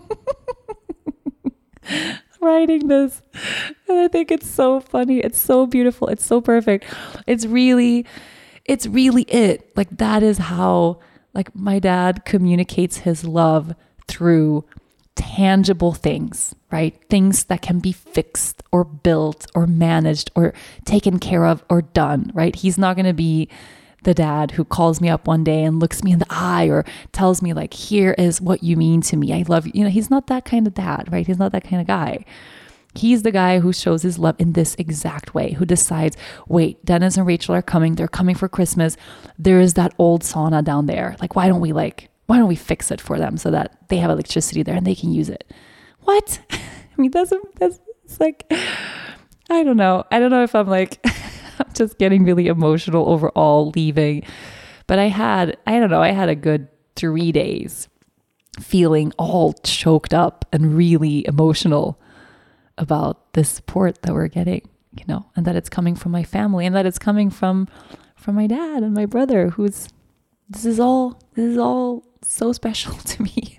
Writing this. And I think it's so funny. It's so beautiful. It's so perfect. It's really, it's really it. Like, that is how, like, my dad communicates his love through tangible things, right? Things that can be fixed or built or managed or taken care of or done, right? He's not going to be the dad who calls me up one day and looks me in the eye or tells me like, here is what you mean to me. I love you. You know, he's not that kind of dad, right? He's not that kind of guy. He's the guy who shows his love in this exact way, who decides, wait, Dennis and Rachel are coming. They're coming for Christmas. There is that old sauna down there. Like, why don't we like, why don't we fix it for them so that they have electricity there and they can use it? What? I mean, that's, that's it's like, I don't know. I don't know if I'm like, I'm just getting really emotional overall leaving. But I had, I don't know, I had a good three days feeling all choked up and really emotional about the support that we're getting, you know, and that it's coming from my family and that it's coming from, from my dad and my brother, who's, this is all, this is all so special to me.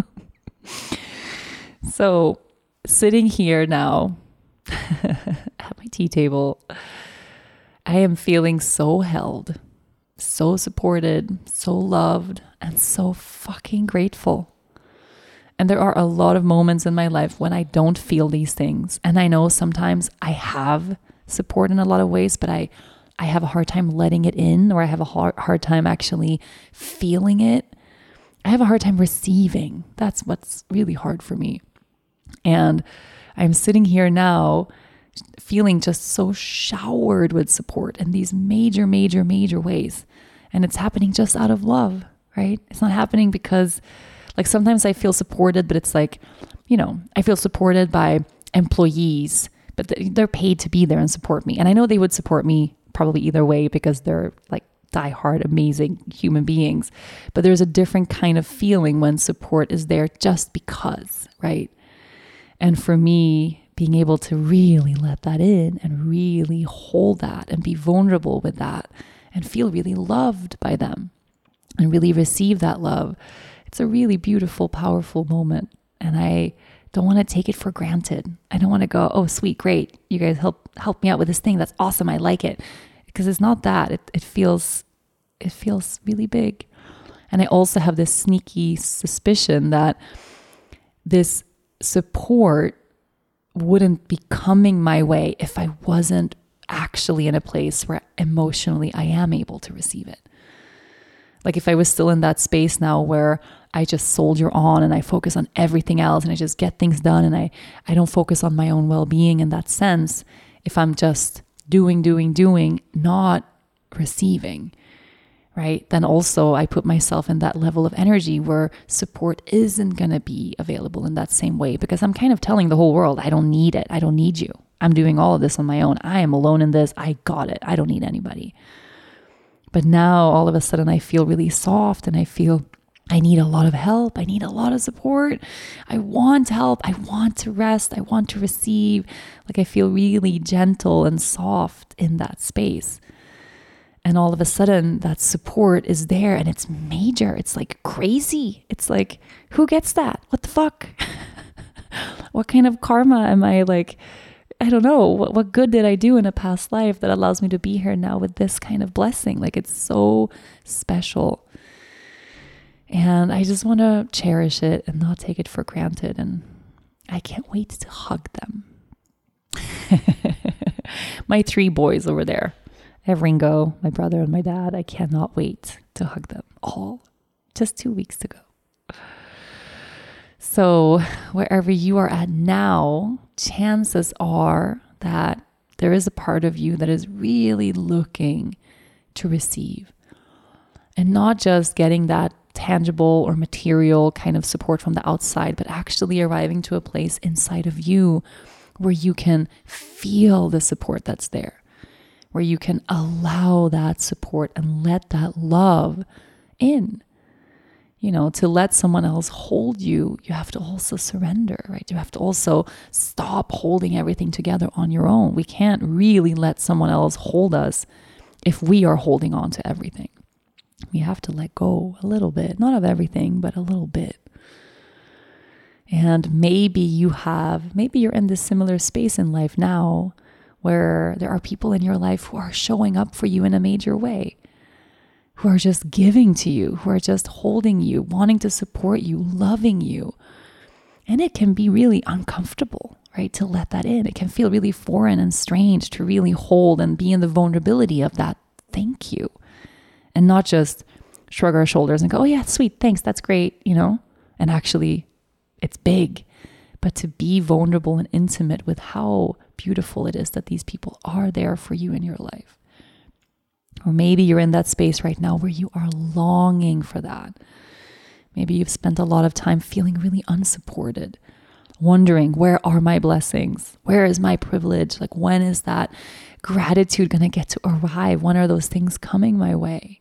So sitting here now at my tea table, I am feeling so held, so supported, so loved, and so fucking grateful. And there are a lot of moments in my life when I don't feel these things. And I know sometimes I have support in a lot of ways, but I, I have a hard time letting it in, or I have a hard, hard time actually feeling it. I have a hard time receiving. That's what's really hard for me. And I'm sitting here now feeling just so showered with support in these major, major, major ways. And it's happening just out of love, right? It's not happening because, like, sometimes I feel supported, but it's like, you know, I feel supported by employees, but they're paid to be there and support me. And I know they would support me probably either way because they're like diehard, amazing human beings. But there's a different kind of feeling when support is there just because, right? And for me, being able to really let that in and really hold that and be vulnerable with that and feel really loved by them and really receive that love, it's a really beautiful, powerful moment. And I Don't want to take it for granted. I don't want to go, oh, sweet, great. You guys help help me out with this thing. That's awesome. I like it. Because it's not that. It it feels it feels really big. And I also have this sneaky suspicion that this support wouldn't be coming my way if I wasn't actually in a place where emotionally I am able to receive it. Like if I was still in that space now where I just soldier on and I focus on everything else and I just get things done and I, I don't focus on my own well-being in that sense, if I'm just doing, doing, doing, not receiving, right? Then also I put myself in that level of energy where support isn't going to be available in that same way because I'm kind of telling the whole world, I don't need it. I don't need you. I'm doing all of this on my own. I am alone in this. I got it. I don't need anybody. But now all of a sudden I feel really soft and I feel I need a lot of help. I need a lot of support. I want help. I want to rest. I want to receive. Like I feel really gentle and soft in that space. And all of a sudden that support is there and it's major. It's like crazy. It's like, who gets that? What the fuck? What kind of karma am I like? I don't know. What, what good did I do in a past life that allows me to be here now with this kind of blessing? Like it's so special. And I just want to cherish it and not take it for granted. And I can't wait to hug them. My three boys over there. I have Ringo, my brother, and my dad. I cannot wait to hug them all. Just two weeks to go. So wherever you are at now, chances are that there is a part of you that is really looking to receive. And not just getting that tangible or material kind of support from the outside, but actually arriving to a place inside of you where you can feel the support that's there, where you can allow that support and let that love in. You know, to let someone else hold you, you have to also surrender, right? You have to also stop holding everything together on your own. We can't really let someone else hold us if we are holding on to everything. We have to let go a little bit, not of everything, but a little bit. And maybe you have, maybe you're in this similar space in life now where there are people in your life who are showing up for you in a major way, who are just giving to you, who are just holding you, wanting to support you, loving you. And it can be really uncomfortable, right? To let that in. It can feel really foreign and strange to really hold and be in the vulnerability of that thank you. And not just shrug our shoulders and go, oh yeah, sweet, thanks, that's great, you know? And actually, it's big. But to be vulnerable and intimate with how beautiful it is that these people are there for you in your life. Or maybe you're in that space right now where you are longing for that. Maybe you've spent a lot of time feeling really unsupported, wondering, where are my blessings? Where is my privilege? Like, when is that gratitude going to get to arrive? When are those things coming my way?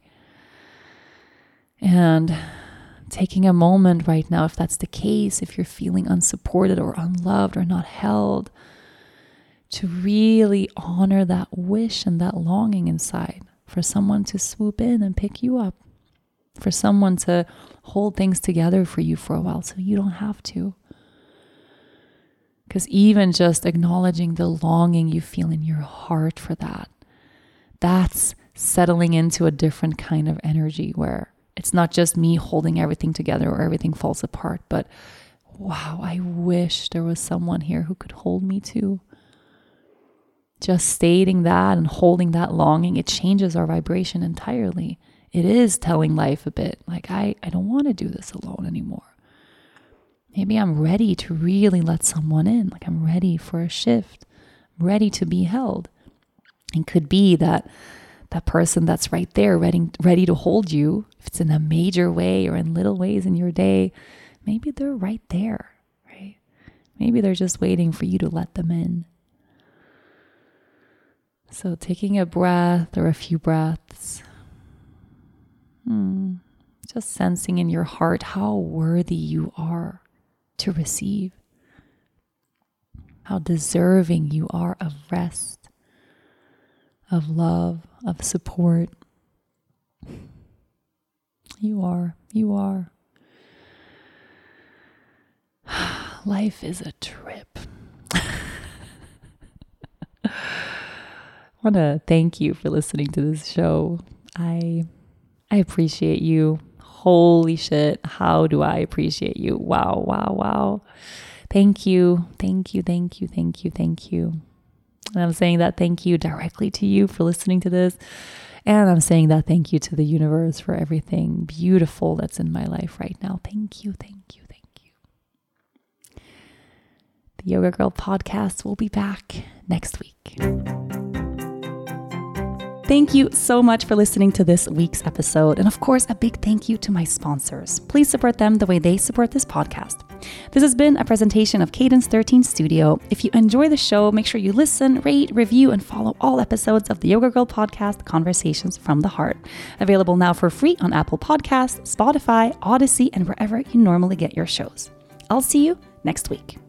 And taking a moment right now, if that's the case, if you're feeling unsupported or unloved or not held, to really honor that wish and that longing inside for someone to swoop in and pick you up, for someone to hold things together for you for a while so you don't have to. Because even just acknowledging the longing you feel in your heart for that, that's settling into a different kind of energy where it's not just me holding everything together or everything falls apart, but wow, I wish there was someone here who could hold me too. Just stating that and holding that longing, it changes our vibration entirely. It is telling life a bit like, I, I don't want to do this alone anymore. Maybe I'm ready to really let someone in. Like I'm ready for a shift, I'm ready to be held. And could be that that person that's right there ready, ready to hold you, if it's in a major way or in little ways in your day, maybe they're right there, right? Maybe they're just waiting for you to let them in. So taking a breath or a few breaths, hmm, just sensing in your heart how worthy you are to receive, how deserving you are of rest, of love, of support. You are, you are. life is a trip. I want to thank you for listening to this show. I I appreciate you. Holy shit. How do I appreciate you? Wow, wow, wow. Thank you. Thank you. Thank you. Thank you. Thank you. And I'm saying that thank you directly to you for listening to this. And I'm saying that thank you to the universe for everything beautiful that's in my life right now. Thank you. Thank you. Thank you. The Yoga Girl podcast will be back next week. Thank you so much for listening to this week's episode. And of course, a big thank you to my sponsors. Please support them the way they support this podcast. This has been a presentation of Cadence thirteen Studio. If you enjoy the show, make sure you listen, rate, review, and follow all episodes of the Yoga Girl podcast, Conversations from the Heart. Available now for free on Apple Podcasts, Spotify, Odyssey, and wherever you normally get your shows. I'll see you next week.